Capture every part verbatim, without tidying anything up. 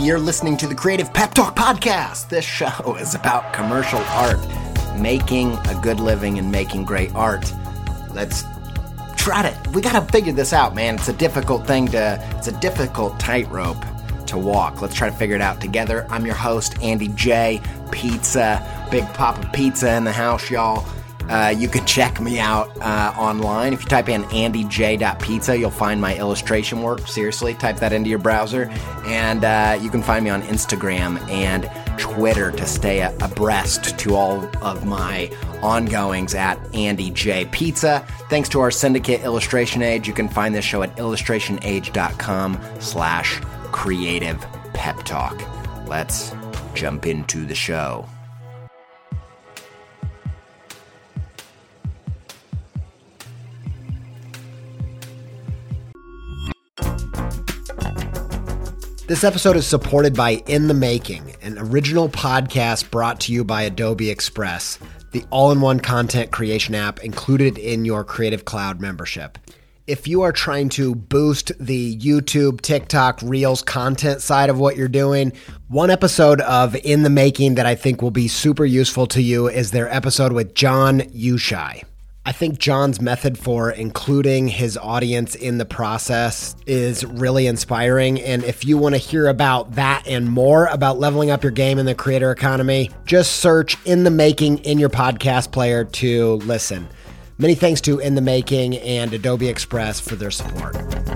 You're listening to the Creative Pep Talk Podcast. This show is about commercial art, making a good living and making great art. Let's try to, we gotta figure this out, man. It's a difficult thing to, it's a difficult tightrope to walk. Let's try to figure it out together. I'm your host, Andy J. Pizza, Big Papa Pizza in the house, y'all. Uh, you can check me out uh, online. If you type in andy j dot pizza, you'll find my illustration work. Seriously, type that into your browser. And uh, you can find me on Instagram and Twitter to stay abreast to all of my ongoings at Andy J Pizza. Thanks to our syndicate Illustration Age. You can find this show at illustration age dot com slash creative pep talk. Let's jump into the show. This episode is supported by In the Making, an original podcast brought to you by Adobe Express, the all-in-one content creation app included in your Creative Cloud membership. If you are trying to boost the YouTube, TikTok, Reels content side of what you're doing, one episode of In the Making that I think will be super useful to you is their episode with John Ushai. I think John's method for including his audience in the process is really inspiring. And if you want to hear about that and more about leveling up your game in the creator economy, just search In the Making in your podcast player to listen. Many thanks to In the Making and Adobe Express for their support.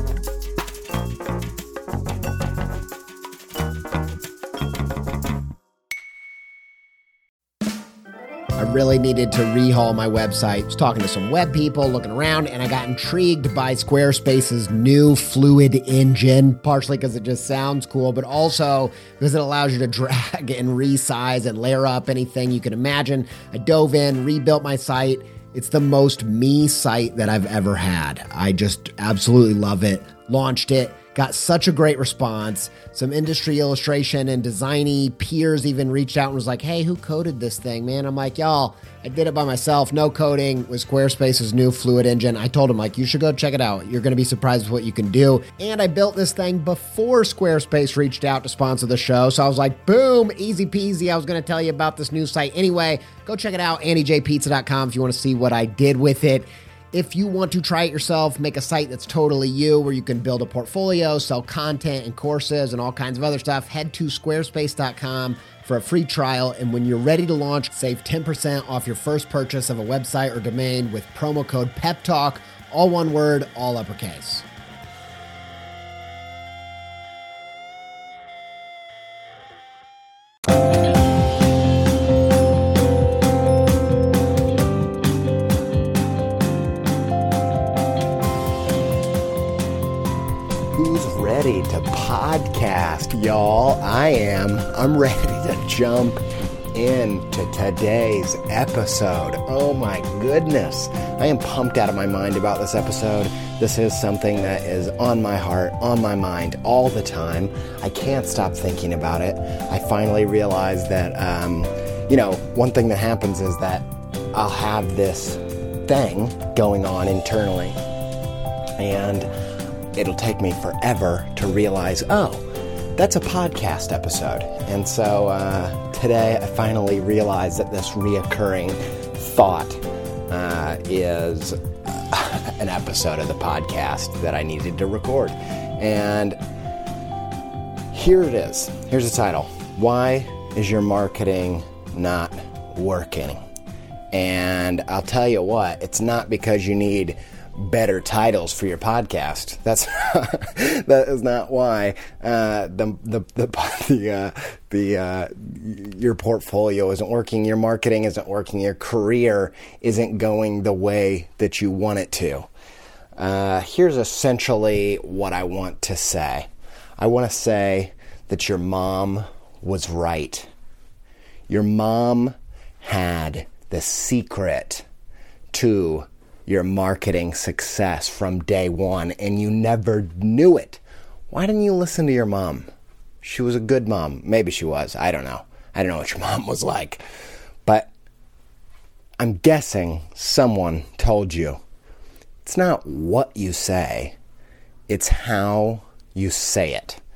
I really needed to rehaul my website. I was talking to some web people, looking around, and I got intrigued by Squarespace's new Fluid engine, partially because it just sounds cool, but also because it allows you to drag and resize and layer up anything you can imagine. I dove in, rebuilt my site. It's the most me site that I've ever had. I just absolutely love it. Launched it. Got such a great response. Some industry illustration and designy peers even reached out and was like, hey, who coded this thing, man? I'm like, y'all, I did it by myself. No coding with Squarespace's new Fluid engine. I told him, like, you should go check it out. You're going to be surprised with what you can do. And I built this thing before Squarespace reached out to sponsor the show. So I was like, boom, easy peasy. I was going to tell you about this new site anyway. Go check it out, andy j pizza dot com, if you want to see what I did with it. If you want to try it yourself, make a site that's totally you, where you can build a portfolio, sell content and courses and all kinds of other stuff, head to squarespace dot com for a free trial. And when you're ready to launch, save ten percent off your first purchase of a website or domain with promo code PEPTALK, all one word, all uppercase. To podcast, y'all. I am. I'm ready to jump into today's episode. Oh my goodness. I am pumped out of my mind about this episode. This is something that is on my heart, on my mind all the time. I can't stop thinking about it. I finally realized that, um, you know, one thing that happens is that I'll have this thing going on internally, and it'll take me forever to realize, oh, that's a podcast episode. And so uh, today I finally realized that this reoccurring thought uh, is an episode of the podcast that I needed to record. And here it is. Here's the title. Why is your marketing not working? And I'll tell you what, it's not because you need better titles for your podcast. That's that is not why uh, the the the the, uh, the uh, your portfolio isn't working, your marketing isn't working, your career isn't going the way that you want it to. Uh, here's essentially what I want to say. I want to say that your mom was right. Your mom had the secret to your marketing success from day one, and you never knew it. Why didn't you listen to your mom? She was a good mom. Maybe she was. I don't know. I don't know what your mom was like. But I'm guessing someone told you. It's not what you say. It's how you say it.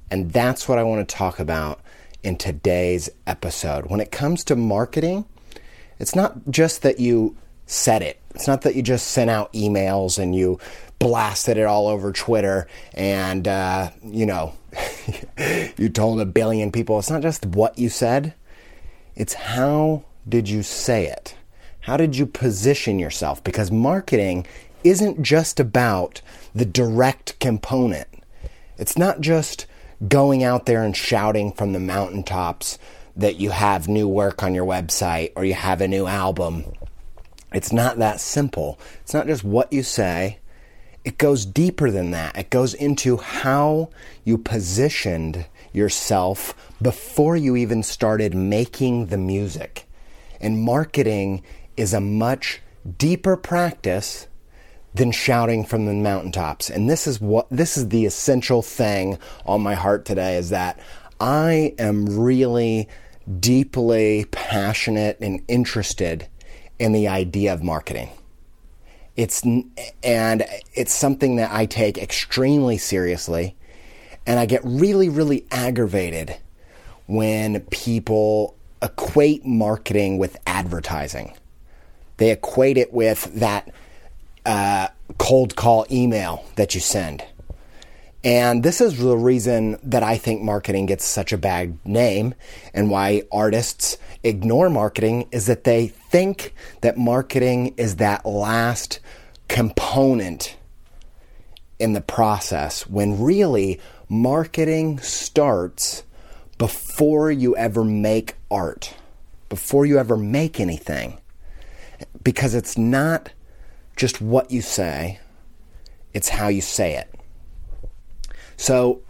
And that's what I want to talk about in today's episode. When it comes to marketing, it's not just that you said it. It's not that you just sent out emails and you blasted it all over Twitter and, uh, you know, you told a billion people. It's not just what you said. It's how did you say it? How did you position yourself? Because marketing isn't just about the direct component. It's not just going out there and shouting from the mountaintops that you have new work on your website or you have a new album. It's not that simple. It's not just what you say. It goes deeper than that. It goes into how you positioned yourself before you even started making the music. And marketing is a much deeper practice than shouting from the mountaintops. And this is what this is the essential thing on my heart today, is that I am really deeply passionate and interested in the idea of marketing. It's and it's something that I take extremely seriously, and I get really, really aggravated when people equate marketing with advertising. They equate it with that uh, cold call email that you send. And this is the reason that I think marketing gets such a bad name, and why artists ignore marketing is that they think that marketing is that last component in the process, when really marketing starts before you ever make art, before you ever make anything. Because it's not just what you say, it's how you say it. So,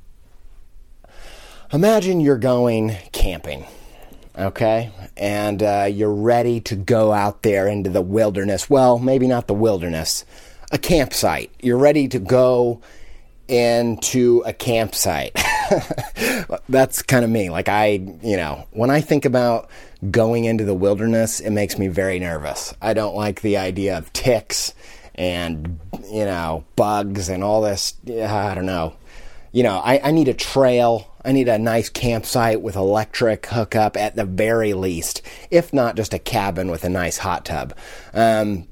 imagine you're going camping, okay? And uh, you're ready to go out there into the wilderness. Well, maybe not the wilderness, a campsite. You're ready to go into a campsite. That's kind of me. Like I, you know, when I think about going into the wilderness, it makes me very nervous. I don't like the idea of ticks and, you know, bugs and all this. I don't know. You know, I, I need a trail. I need a nice campsite with electric hookup at the very least, if not just a cabin with a nice hot tub. Um,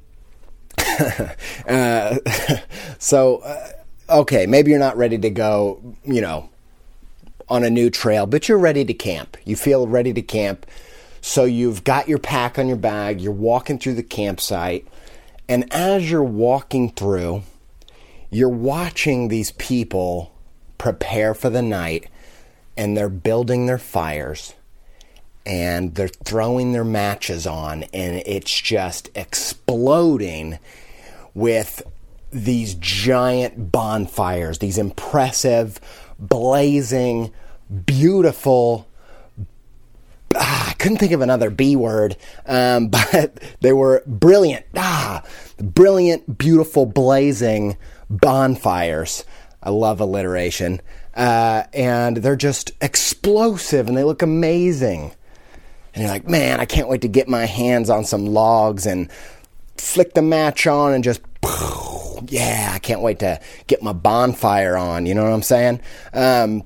uh, so, uh, okay, maybe you're not ready to go, you know, on a new trail, but you're ready to camp. You feel ready to camp. So you've got your pack on your bag. You're walking through the campsite. And as you're walking through, you're watching these people prepare for the night, and they're building their fires, and they're throwing their matches on, and it's just exploding with these giant bonfires, these impressive, blazing, beautiful, ah, I couldn't think of another B word, um, but they were brilliant, ah, brilliant, beautiful, blazing bonfires. I love alliteration. Uh, and they're just explosive and they look amazing. And you're like, man, I can't wait to get my hands on some logs and flick the match on and just, yeah, I can't wait to get my bonfire on. You know what I'm saying? Um,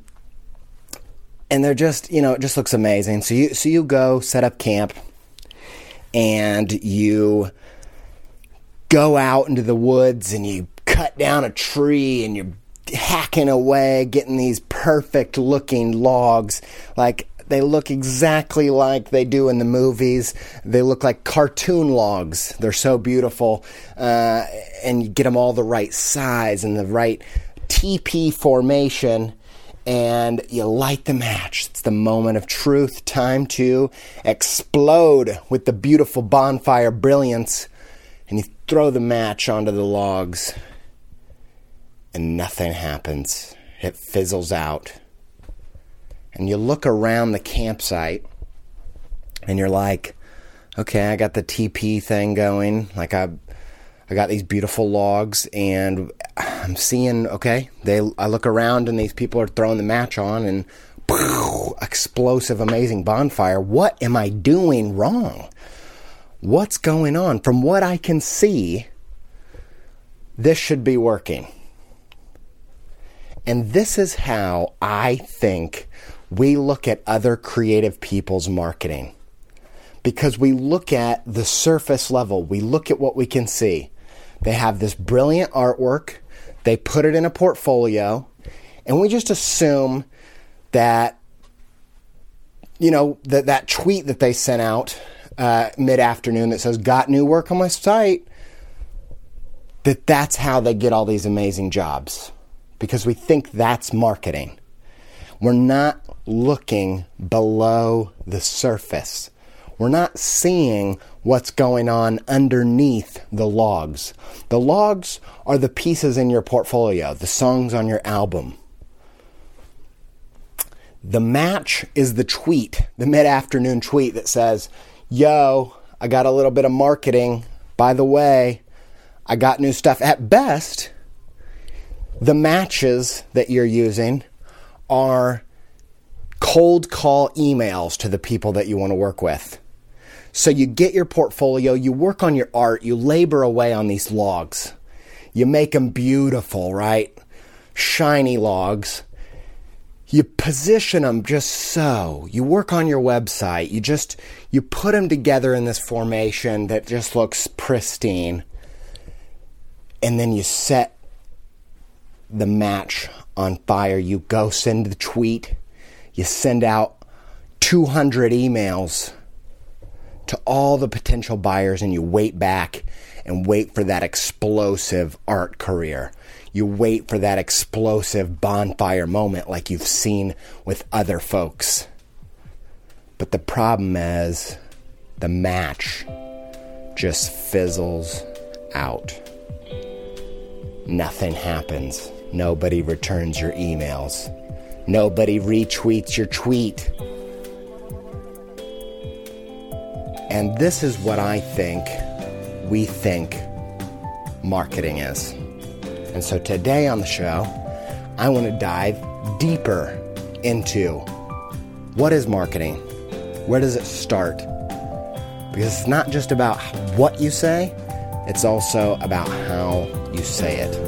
and they're just, you know, it just looks amazing. So you, so you go set up camp and you go out into the woods and you cut down a tree and you're hacking away, getting these perfect looking logs. Like they look exactly like they do in the movies. They look like cartoon logs. They're so beautiful. Uh, and you get them all the right size and the right teepee formation, and you light the match. It's the moment of truth, time to explode with the beautiful bonfire brilliance, and you throw the match onto the logs. And nothing happens. It fizzles out. And you look around the campsite and you're like, okay, I got the T P thing going. Like I I got these beautiful logs and I'm seeing, okay, they I look around and these people are throwing the match on and poof, explosive, amazing bonfire. What am I doing wrong? What's going on? From what I can see, this should be working. And this is how I think we look at other creative people's marketing. Because we look at the surface level. We look at what we can see. They have this brilliant artwork. They put it in a portfolio. And we just assume that, you know, that, that tweet that they sent out uh, mid-afternoon that says, got new work on my site, that that's how they get all these amazing jobs. Because we think that's marketing. We're not looking below the surface. We're not seeing what's going on underneath the logs. The logs are the pieces in your portfolio, the songs on your album. The match is the tweet, the mid-afternoon tweet that says, yo, I got a little bit of marketing. By the way, I got new stuff. At best, the matches that you're using are cold call emails to the people that you want to work with. So you get your portfolio, you work on your art, you labor away on these logs. You make them beautiful, right? Shiny logs. You position them just so. You work on your website. You just, you put them together in this formation that just looks pristine. And then you set the match on fire. You go send the tweet. You send out two hundred emails to all the potential buyers, and you wait back and wait for that explosive art career. You wait for that explosive bonfire moment like you've seen with other folks. But the problem is the match just fizzles out. Nothing happens. Nobody returns your emails. Nobody retweets your tweet. And this is what I think we think marketing is. And so today on the show, I want to dive deeper into what is marketing? Where does it start? Because it's not just about what you say, it's also about how you say it.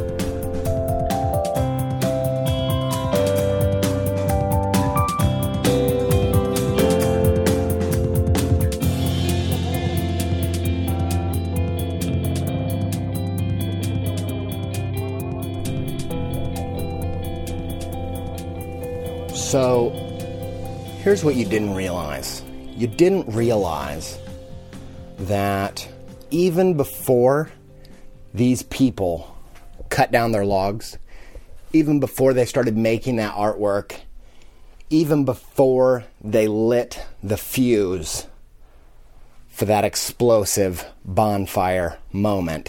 So, here's what you didn't realize. You didn't realize that even before these people cut down their logs, even before they started making that artwork, even before they lit the fuse for that explosive bonfire moment,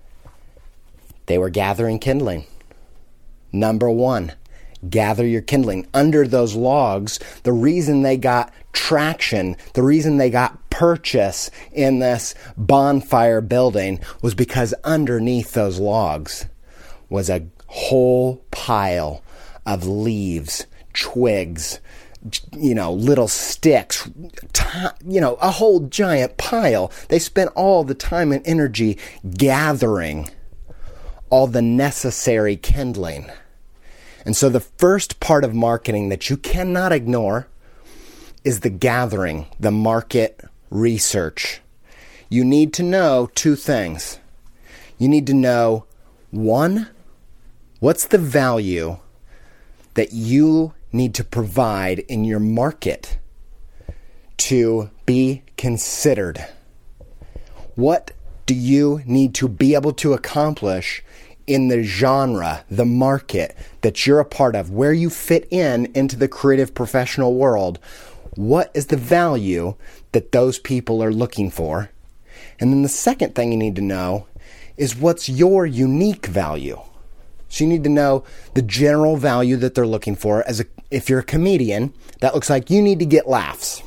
they were gathering kindling. Number one. Gather your kindling. Under those logs, the reason they got traction, the reason they got purchase in this bonfire building was because underneath those logs was a whole pile of leaves, twigs, you know, little sticks, t- you know, a whole giant pile. They spent all the time and energy gathering all the necessary kindling. And so the first part of marketing that you cannot ignore is the gathering, the market research. You need to know two things. You need to know, one, what's the value that you need to provide in your market to be considered? What do you need to be able to accomplish in the genre, the market that you're a part of, where you fit in into the creative professional world? What is the value that those people are looking for? And then the second thing you need to know is what's your unique value. So you need to know the general value that they're looking for. As a, if you're a comedian, that looks like you need to get laughs.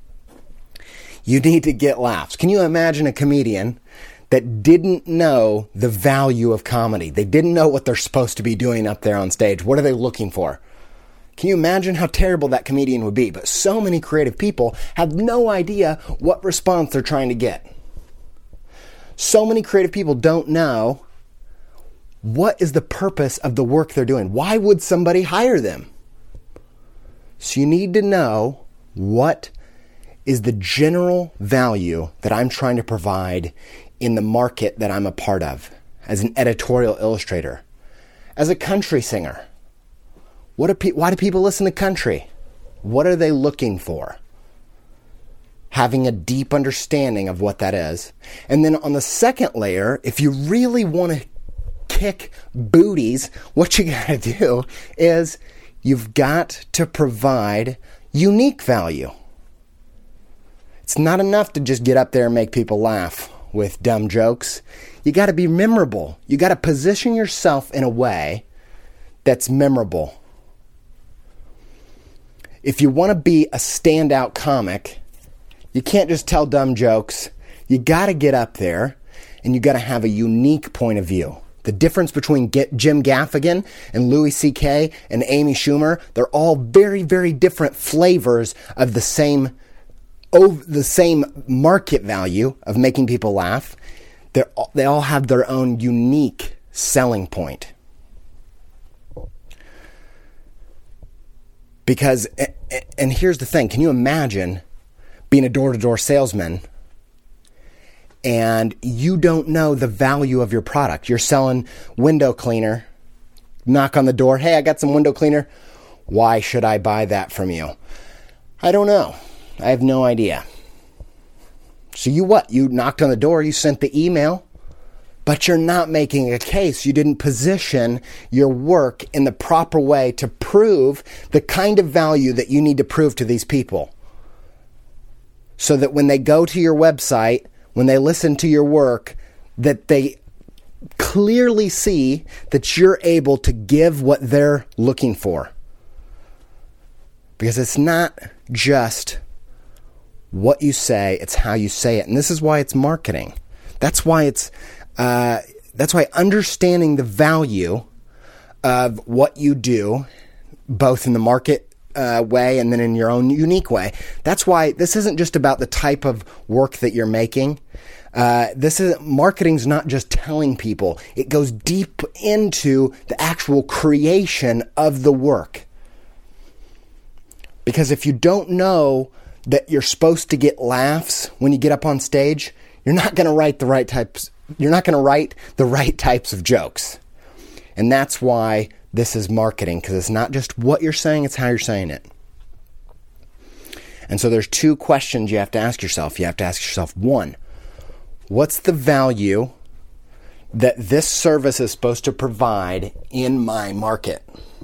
You need to get laughs. Can you imagine a comedian that didn't know the value of comedy? They didn't know what they're supposed to be doing up there on stage. What are they looking for? Can you imagine how terrible that comedian would be? But so many creative people have no idea what response they're trying to get. So many creative people don't know what is the purpose of the work they're doing? Why would somebody hire them? So you need to know what is the general value that I'm trying to provide in the market that I'm a part of, as an editorial illustrator, as a country singer. What do pe- why do people listen to country? What are they looking for? Having a deep understanding of what that is. And then on the second layer, if you really want to kick booties, what you got to do is you've got to provide unique value. It's not enough to just get up there and make people laugh with dumb jokes. You got to be memorable. You got to position yourself in a way that's memorable. If you want to be a standout comic, you can't just tell dumb jokes. You got to get up there and you got to have a unique point of view. The difference between Jim Gaffigan and Louis C K and Amy Schumer, they're all very, very different flavors of the same the same market value of making people laugh. They're, they all have their own unique selling point. Because, and here's the thing, can you imagine being a door-to-door salesman and you don't know the value of your product? You're selling window cleaner, knock on the door, hey, I got some window cleaner. Why should I buy that from you? I don't know. I have no idea. So you what? You knocked on the door, you sent the email, but you're not making a case. You didn't position your work in the proper way to prove the kind of value that you need to prove to these people. So that when they go to your website, when they listen to your work, that they clearly see that you're able to give what they're looking for. Because it's not just what you say, it's how you say it. And this is why it's marketing. That's why it's uh, that's why understanding the value of what you do, both in the market uh, way and then in your own unique way. That's why this isn't just about the type of work that you're making. Uh, this is marketing's not just telling people. It goes deep into the actual creation of the work. Because if you don't know that you're supposed to get laughs when you get up on stage, you're not going to write the right types. You're not going to write the right types of jokes. And that's why this is marketing, because it's not just what you're saying, it's how you're saying it. And so there's two questions you have to ask yourself. You have to ask yourself, one, what's the value that this service is supposed to provide in my market?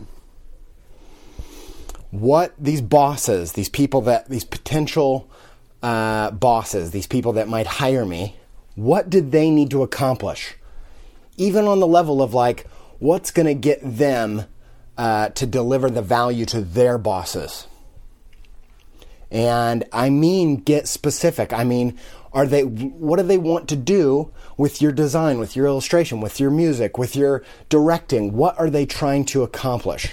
What these bosses, these people that, these potential uh, bosses, these people that might hire me, what did they need to accomplish? Even on the level of like, what's going to get them uh, to deliver the value to their bosses? And I mean, get specific. I mean, are they, what do they want to do with your design, with your illustration, with your music, with your directing? What are they trying to accomplish?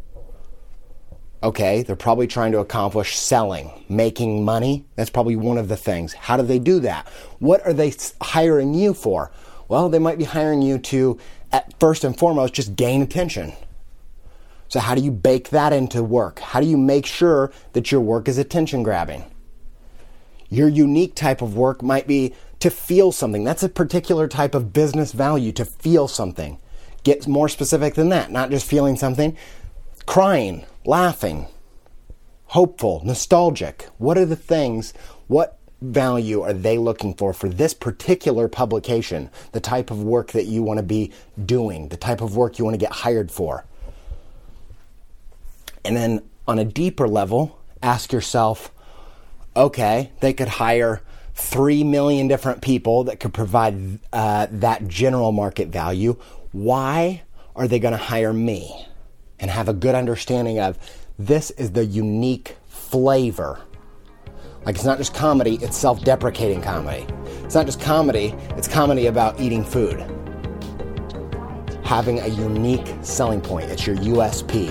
Okay, they're probably trying to accomplish selling, making money. That's probably one of the things. How do they do that? What are they hiring you for? Well, they might be hiring you to, at first and foremost, just gain attention. So how do you bake that into work? How do you make sure that your work is attention grabbing? Your unique type of work might be to feel something. That's a particular type of business value, to feel something. Get more specific than that, not just feeling something. Crying, laughing, hopeful, nostalgic. What are the things, what value are they looking for for this particular publication? The type of work that you want to be doing, the type of work you want to get hired for. And then on a deeper level, ask yourself, okay, they could hire three million different people that could provide uh, that general market value. Why are they going to hire me? And have a good understanding of this is the unique flavor. Like, it's not just comedy, it's self-deprecating comedy. It's not just comedy, it's comedy about eating food. Having a unique selling point, it's your U S P.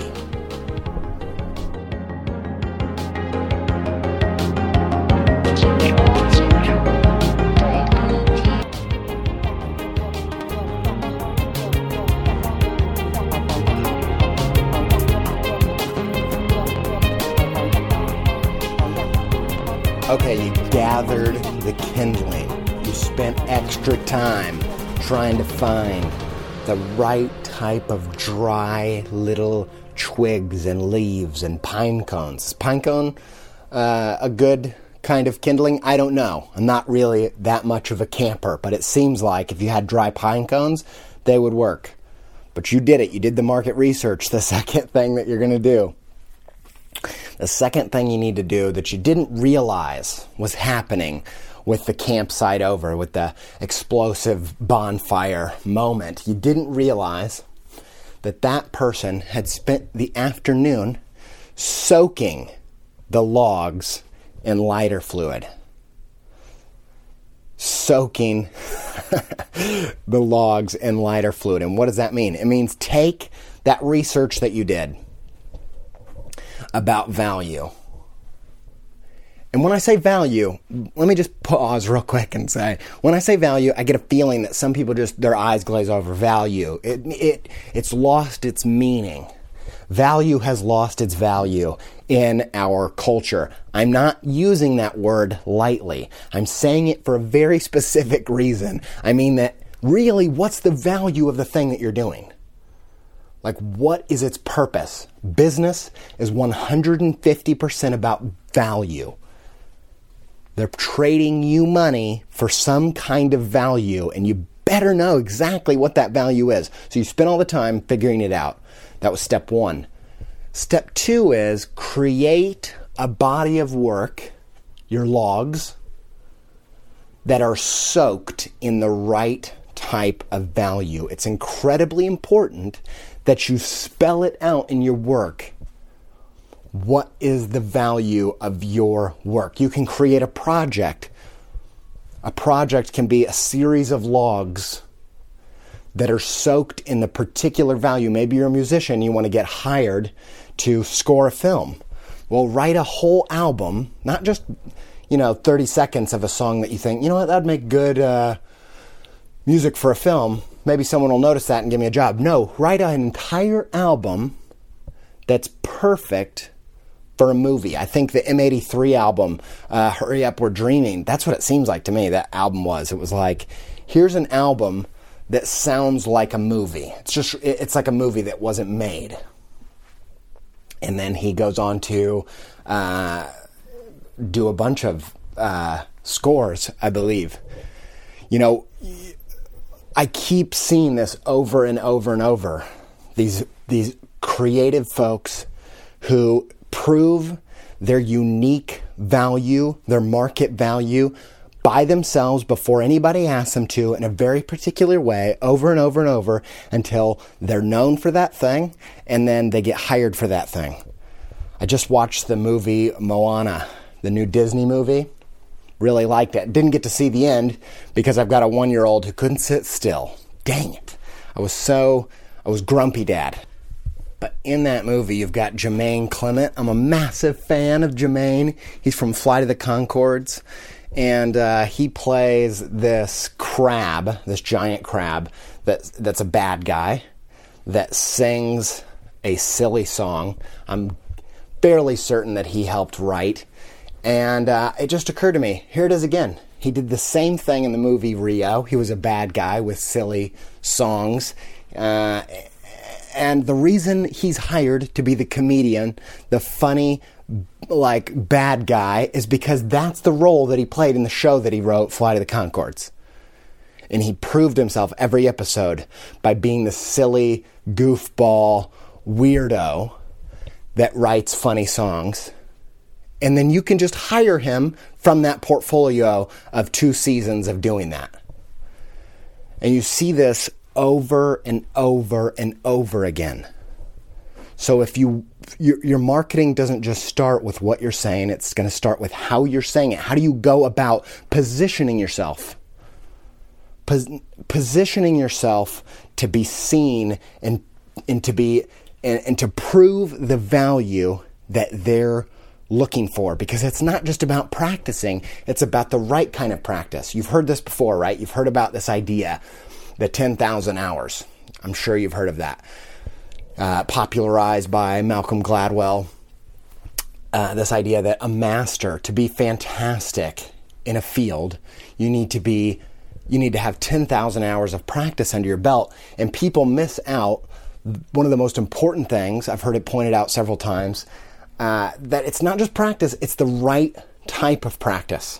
Okay, you gathered the kindling. You spent extra time trying to find the right type of dry little twigs and leaves and pine cones. Is pine cone uh, a good kind of kindling? I don't know. I'm not really that much of a camper, but it seems like if you had dry pine cones, they would work. But you did it. You did the market research, the second thing that you're going to do. The second thing you need to do that you didn't realize was happening with the campsite over, with the explosive bonfire moment, you didn't realize that that person had spent the afternoon soaking the logs in lighter fluid. Soaking the logs in lighter fluid. And what does that mean? It means take that research that you did about value. And when I say value, let me just pause real quick and say, when I say value, I get a feeling that some people just, their eyes glaze over. Value. It, it, it's lost its meaning. Value has lost its value in our culture. I'm not using that word lightly. I'm saying it for a very specific reason. I mean that really, what's the value of the thing that you're doing? Like, what is its purpose? Business is one hundred fifty percent about value. They're trading you money for some kind of value, and you better know exactly what that value is. So you spend all the time figuring it out. That was step one. Step two is create a body of work, your logs, that are soaked in the right type of value. It's incredibly important that you spell it out in your work. What is the value of your work? You can create a project. A project can be a series of logs that are soaked in the particular value. Maybe you're a musician, you want to get hired to score a film. Well, write a whole album, not just, you know, thirty seconds of a song that you think, you know what, that'd make good uh, music for a film. Maybe someone will notice that and give me a job. No, write an entire album that's perfect for a movie. I think the M eighty-three album, uh, Hurry Up, We're Dreaming, that's what it seems like to me that album was. It was like, here's an album that sounds like a movie. It's just, it's like a movie that wasn't made. And then he goes on to uh, do a bunch of uh, scores, I believe. You know, I keep seeing this over and over and over. These these creative folks who prove their unique value, their market value, by themselves before anybody asks them to, in a very particular way, over and over and over, until they're known for that thing, and then they get hired for that thing. I just watched the movie Moana, the new Disney movie. Really liked it. Didn't get to see the end because I've got a one-year-old who couldn't sit still. Dang it. I was so, I was grumpy dad. But in that movie, you've got Jermaine Clement. I'm a massive fan of Jermaine. He's from Flight of the Conchords. And uh, he plays this crab, this giant crab, that, that's a bad guy, that sings a silly song. I'm fairly certain that he helped write. And uh, it just occurred to me, here it is again. He did the same thing in the movie Rio. He was a bad guy with silly songs. Uh, and the reason he's hired to be the comedian, the funny, like, bad guy, is because that's the role that he played in the show that he wrote, Flight of the Conchords. And he proved himself every episode by being the silly, goofball, weirdo that writes funny songs. And then you can just hire him from that portfolio of two seasons of doing that. And you see this over and over and over again. So if you your, your marketing doesn't just start with what you're saying, it's going to start with how you're saying it. How do you go about positioning yourself? Pos- positioning yourself to be seen and and to be and, and to prove the value that they're looking for, because it's not just about practicing, it's about the right kind of practice. You've heard this before, right? You've heard about this idea, the ten thousand hours. I'm sure you've heard of that. Uh, popularized by Malcolm Gladwell. uh, this idea that a master, to be fantastic in a field, you need to be, you need to have ten thousand hours of practice under your belt. And people miss out one of the most important things, I've heard it pointed out several times, uh, that it's not just practice, it's the right type of practice.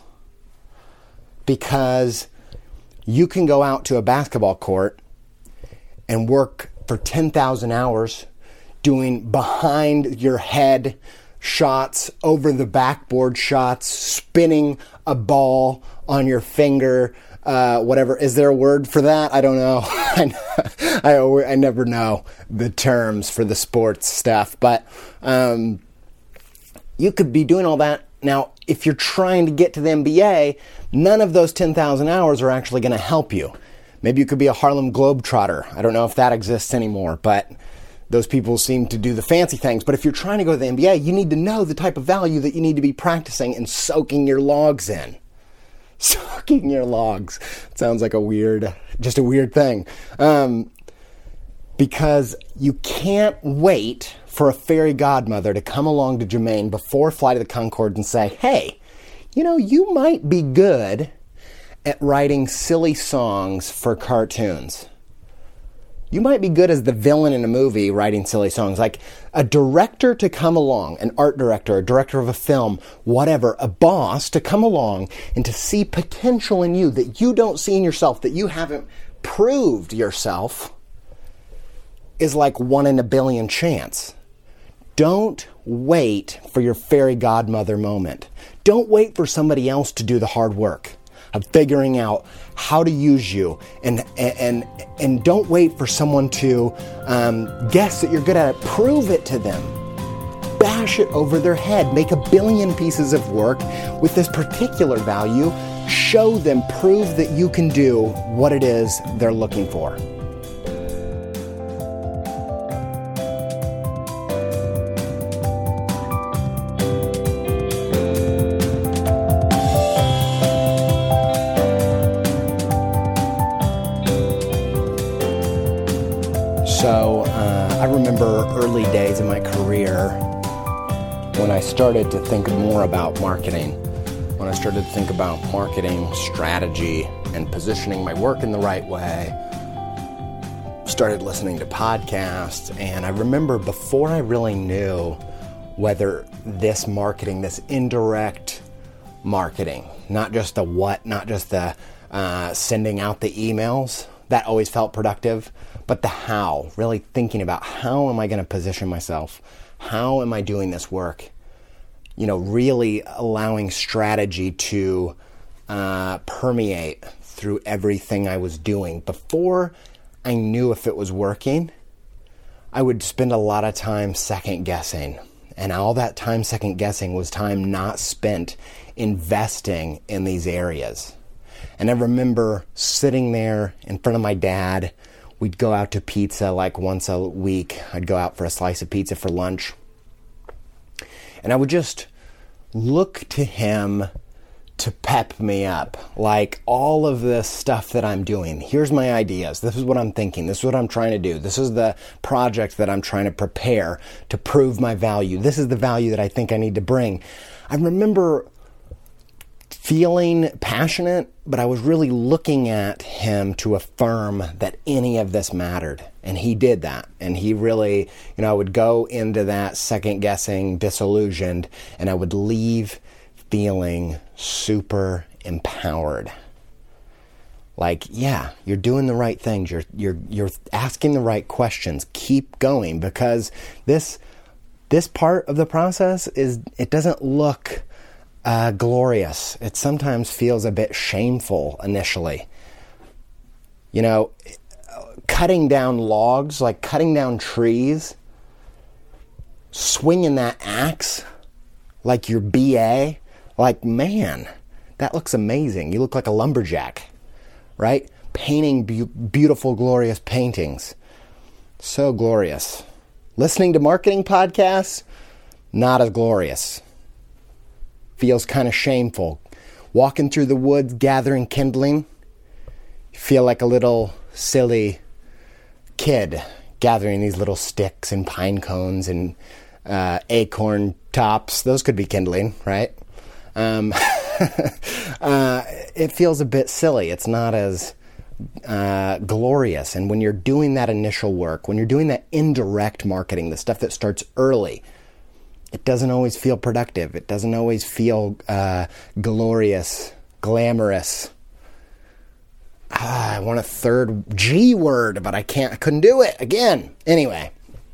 Because you can go out to a basketball court and work for ten thousand hours doing behind your head shots, over the backboard shots, spinning a ball on your finger, uh, whatever. Is there a word for that? I don't know. I, I, I never know the terms for the sports stuff, but um, you could be doing all that. Now, if you're trying to get to the N B A, none of those ten thousand hours are actually going to help you. Maybe you could be a Harlem Globetrotter. I don't know if that exists anymore, but those people seem to do the fancy things. But if you're trying to go to the N B A, you need to know the type of value that you need to be practicing and soaking your logs in. Soaking your logs. It sounds like a weird, just a weird thing. Um, because you can't wait for a fairy godmother to come along to Jermaine before Flight of the Conchords and say, hey, you know, you might be good at writing silly songs for cartoons. You might be good as the villain in a movie writing silly songs. Like a director to come along, an art director, a director of a film, whatever, a boss to come along and to see potential in you that you don't see in yourself, that you haven't proved yourself, is like one in a billion chance. Don't wait for your fairy godmother moment. Don't wait for somebody else to do the hard work of figuring out how to use you, and and and don't wait for someone to um, guess that you're good at it. Prove it to them. Bash it over their head. Make a billion pieces of work with this particular value. Show them, prove that you can do what it is they're looking for. So uh, I remember early days in my career when I started to think more about marketing, when I started to think about marketing strategy and positioning my work in the right way, started listening to podcasts, and I remember before I really knew whether this marketing, this indirect marketing, not just the what, not just the uh, sending out the emails, that always felt productive, but the how, really thinking about how am I going to position myself? How am I doing this work? You know, really allowing strategy to uh, permeate through everything I was doing. Before I knew if it was working, I would spend a lot of time second guessing. And all that time second guessing was time not spent investing in these areas. And I remember sitting there in front of my dad. We'd go out to pizza like once a week. I'd go out for a slice of pizza for lunch. And I would just look to him to pep me up. Like all of this stuff that I'm doing. Here's my ideas. This is what I'm thinking. This is what I'm trying to do. This is the project that I'm trying to prepare to prove my value. This is the value that I think I need to bring. I remember feeling passionate, but I was really looking at him to affirm that any of this mattered. And he did that. And he really, you know, I would go into that second guessing, disillusioned, and I would leave feeling super empowered. Like, yeah, you're doing the right things. You're you're you're asking the right questions. Keep going, because this this part of the process is, it doesn't look Uh, glorious. It sometimes feels a bit shameful initially. You know, cutting down logs, like cutting down trees, swinging that axe like your B A, like, man, that looks amazing. You look like a lumberjack, right? Painting be- beautiful, glorious paintings. So glorious. Listening to marketing podcasts, not as glorious. Feels kind of shameful. Walking through the woods, gathering kindling, you feel like a little silly kid gathering these little sticks and pine cones and uh, acorn tops. Those could be kindling, right? Um, uh, it feels a bit silly. It's not as uh, glorious. And when you're doing that initial work, when you're doing that indirect marketing, the stuff that starts early, it doesn't always feel productive. It doesn't always feel uh, glorious, glamorous. Ah, I want a third G word, but I can't. I couldn't do it again. Anyway,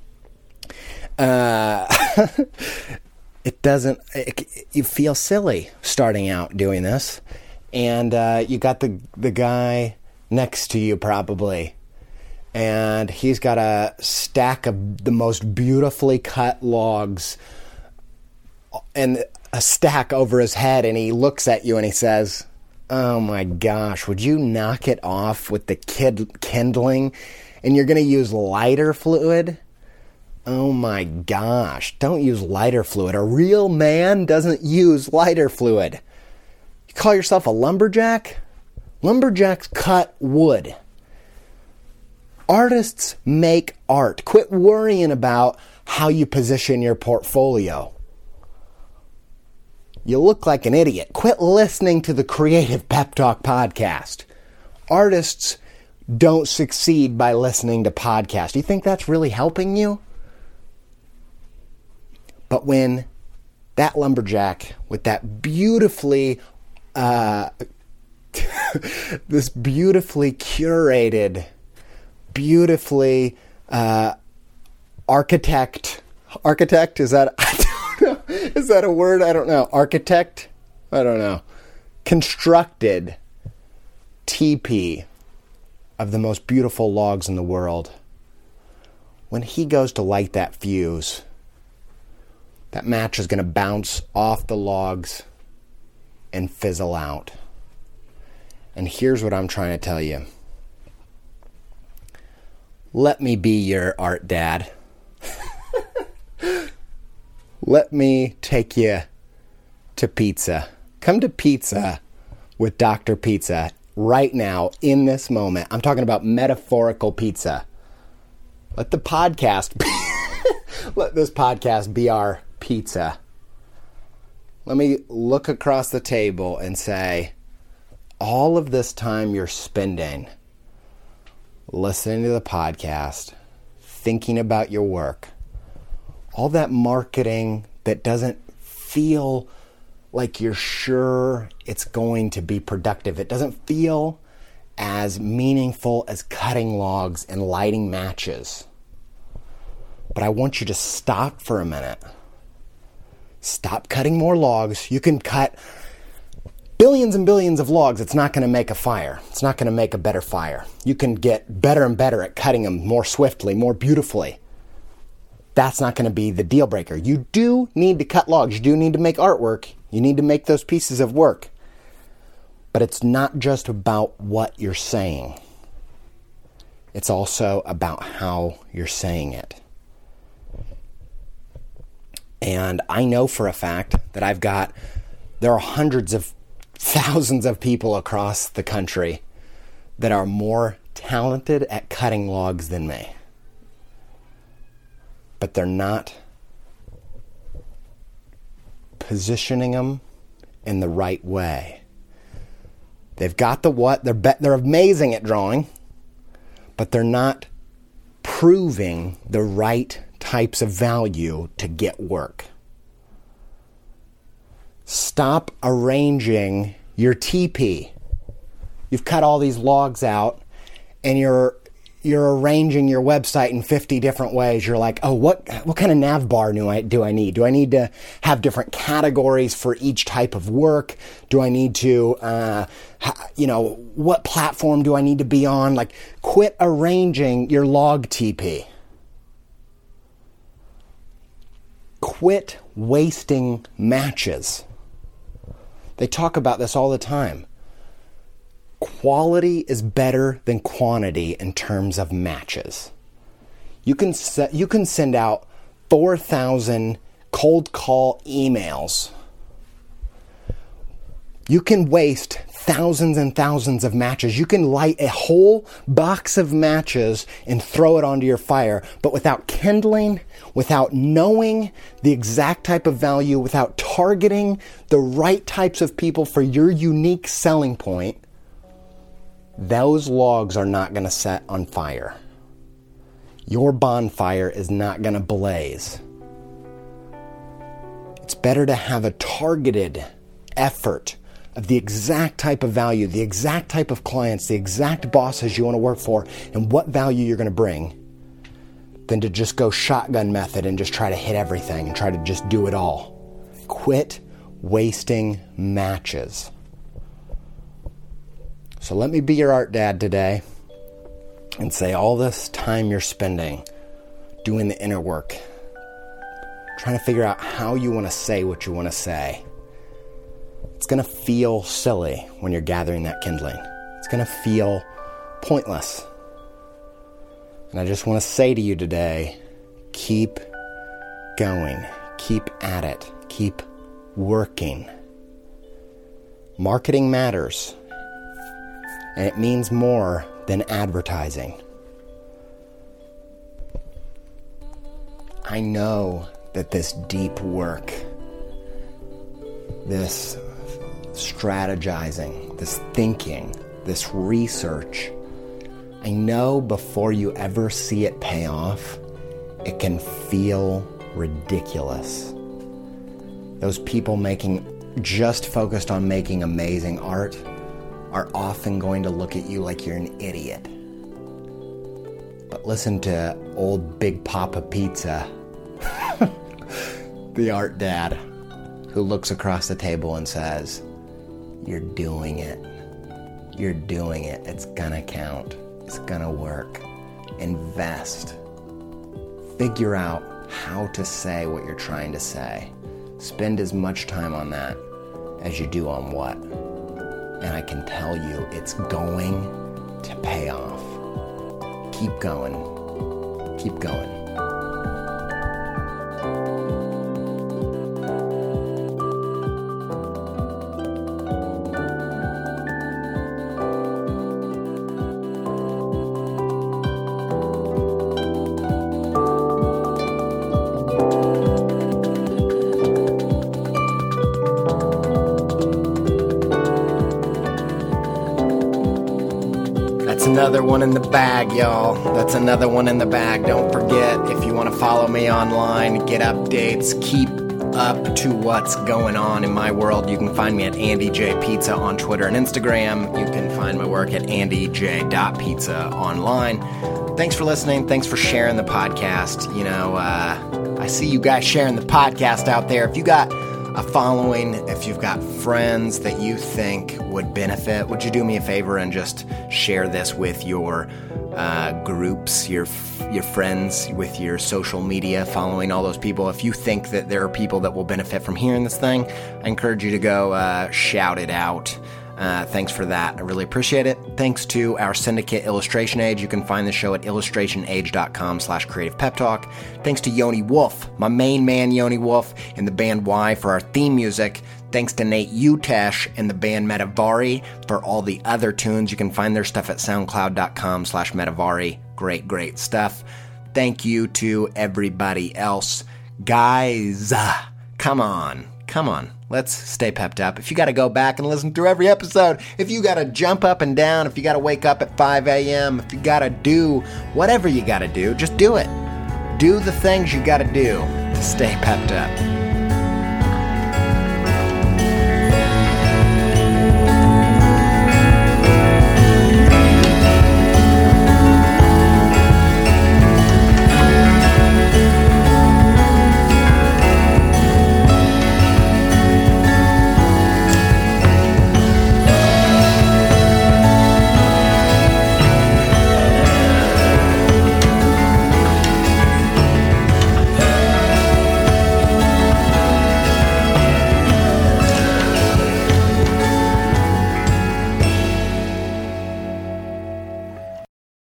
uh, it doesn't. It, you feel silly starting out doing this, and uh, you got the the guy next to you probably, and he's got a stack of the most beautifully cut logs, and a stack over his head, and he looks at you and he says, "Oh my gosh, would you knock it off with the kid kindling? And you're going to use lighter fluid? Oh my gosh, don't use lighter fluid. A real man doesn't use lighter fluid. You call yourself a lumberjack? Lumberjacks cut wood. Artists make art. Quit worrying about how you position your portfolio. You look like an idiot. Quit listening to the Creative Pep Talk podcast. Artists don't succeed by listening to podcasts. Do you think that's really helping you? But when that lumberjack with that beautifully, uh, this beautifully curated, beautifully uh, architect, architect, is that... Is that a word? I don't know. Architect? I don't know. Constructed teepee of the most beautiful logs in the world. When he goes to light that fuse, that match is going to bounce off the logs and fizzle out. And here's what I'm trying to tell you. Let me be your art dad. Let me take you to pizza. Come to pizza with Doctor Pizza right now in this moment. I'm talking about metaphorical pizza. Let the podcast be, let this podcast be our pizza. Let me look across the table and say, all of this time you're spending listening to the podcast, thinking about your work, all that marketing that doesn't feel like you're sure it's going to be productive. It doesn't feel as meaningful as cutting logs and lighting matches. But I want you to stop for a minute. Stop cutting more logs. You can cut billions and billions of logs. It's not going to make a fire. It's not going to make a better fire. You can get better and better at cutting them more swiftly, more beautifully. That's not going to be the deal breaker. You do need to cut logs. You do need to make artwork. You need to make those pieces of work. But it's not just about what you're saying. It's also about how you're saying it. And I know for a fact that I've got, there are hundreds of thousands of people across the country that are more talented at cutting logs than me. But they're not positioning them in the right way. They've got the what, they're be- they're amazing at drawing, but they're not proving the right types of value to get work. Stop arranging your teepee. You've cut all these logs out and you're You're arranging your website in fifty different ways. You're like, oh, what what kind of nav bar do I do I need? Do I need to have different categories for each type of work? Do I need to, uh, ha, you know, what platform do I need to be on? Like, quit arranging your log T P. Quit wasting matches. They talk about this all the time. Quality is better than quantity in terms of matches. You can se- you can send out four thousand cold call emails. You can waste thousands and thousands of matches. You can light a whole box of matches and throw it onto your fire, but without kindling, without knowing the exact type of value, without targeting the right types of people for your unique selling point, those logs are not going to set on fire. Your bonfire is not going to blaze. It's better to have a targeted effort of the exact type of value, the exact type of clients, the exact bosses you want to work for, and what value you're going to bring, than to just go shotgun method and just try to hit everything and try to just do it all. Quit wasting matches. So let me be your art dad today and say all this time you're spending doing the inner work, trying to figure out how you want to say what you want to say. It's going to feel silly when you're gathering that kindling. It's going to feel pointless. And I just want to say to you today, keep going, keep at it, keep working. Marketing matters, and it means more than advertising. I know that this deep work, this strategizing, this thinking, this research, I know before you ever see it pay off, it can feel ridiculous. Those people making, just focused on making amazing art, are often going to look at you like you're an idiot. But listen to old Big Papa Pizza, the art dad, who looks across the table and says, "You're doing it. You're doing it. It's gonna count. It's gonna work. Invest. Figure out how to say what you're trying to say. Spend as much time on that as you do on what. And I can tell you, it's going to pay off. Keep going. Keep going." Another one in the bag, y'all. That's another one in the bag. Don't forget, if you want to follow me online, get updates, keep up to what's going on in my world, you can find me at Andy J Pizza on Twitter and Instagram. You can find my work at andy j dot pizza online. Thanks for listening. Thanks for sharing the podcast. You know, uh, I see you guys sharing the podcast out there. If you got a following, if you've got friends that you think would benefit, would you do me a favor and just share this with your uh, groups, your your friends, with your social media, following all those people? If you think that there are people that will benefit from hearing this thing, I encourage you to go uh, shout it out. Uh, thanks for that. I really appreciate it. Thanks to our syndicate, Illustration Age. You can find the show at illustration age dot com slash creative pep talk. Thanks to Yoni Wolf, my main man Yoni Wolf, and the band Y for our theme music. Thanks to Nate Utesh and the band Metavari for all the other tunes. You can find their stuff at soundcloud dot com slash Metavari. Great, great stuff. Thank you to everybody else. Guys, uh, come on, come on. Let's stay pepped up. If you got to go back and listen through every episode, if you got to jump up and down, if you got to wake up at five a.m., if you got to do whatever you got to do, just do it. Do the things you got to do to stay pepped up.